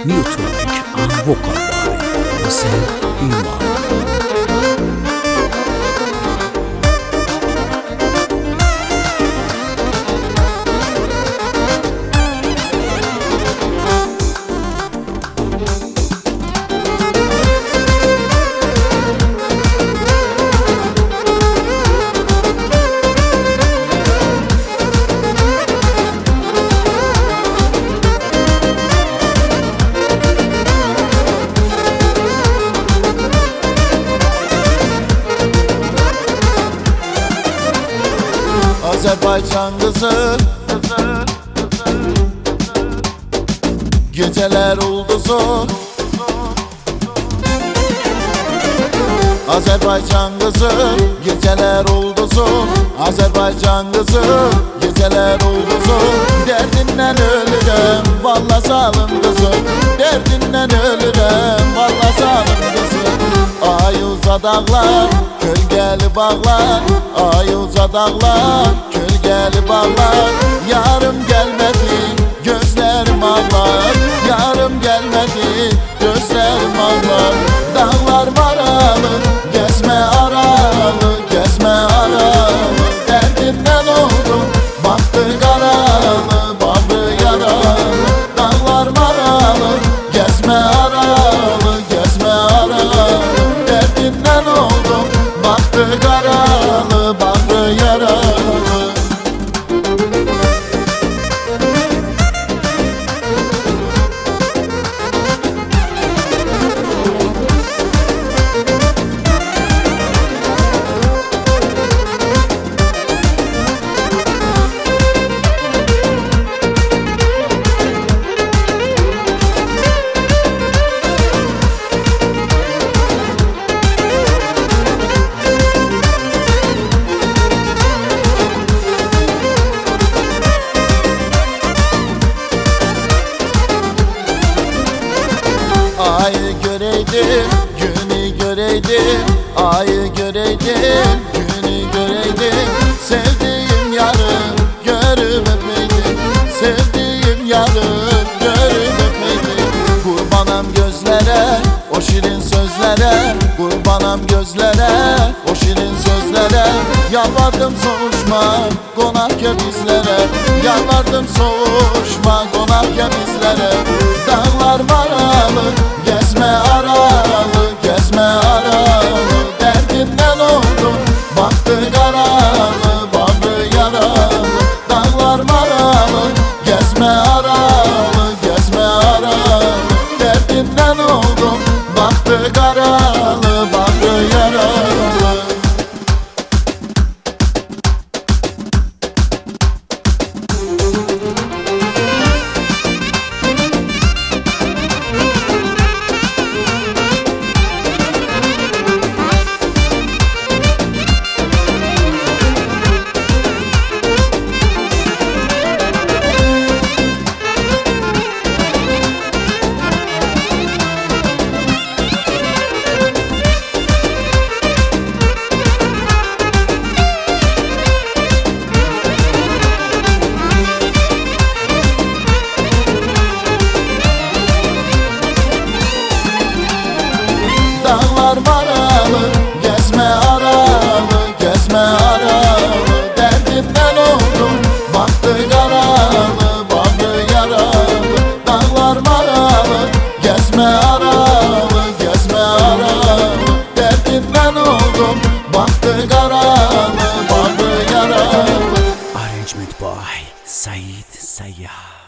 New track and vocal by Hüseyin İman. Azerbaycan kızı, geceler ulduzu. Azerbaycan kızı, geceler ulduzu. Azerbaycan kızı, geceler ulduzu. Derdinden ölürüm, valla salın kızı. Derdinden ölürüm, valla salın kızı. Ay uza dağlar, gölgeli bağlar. Ay uza dağlar, gölgeli bağlar. Yarım gelmedi, gözlerim ağlar. Yarım gelmedi, gözlerim ağlar. Dağlar maralı, gezme aralı, gezme aralı. Derdimden oldum, baktı karalı, baktı yaralı. Dağlar maralı, gezme aralı, gezme aralı. Derdimden oldum, baktı karalı, baktı yaralı. Ayı göreydim, günü göreydim. Ayı göreydim, günü göreydim. Sevdiğim yarı görüp öpeydim. Sevdiğim yarı görüp öpeydim. Kurbanam gözlere, o şirin sözlere. Kurbanam gözlere, o şirin sözlere. Yalvardım soğuşma, konak ya bizlere. Yalvardım soğuşma, konak ya bizlere. Dağlar maralı, gezme aralı, gezme aralı. Derdimden oldum, baktı karalı, baktı yaralı. Dağlar maralı, gezme aralı, gezme aralı. Derdimden oldum, baktı karalı, baktı yaralı. Dağlar maralı, gezme aralı, gezme aralı. Derdimden oldum, baktı karalı, baktı yaralı. Dağlar maralı, gezme aralı, gezme aralı. Derdimden oldum, baktı karalı, baktı yaralı. Arrangement by Said Sayyah.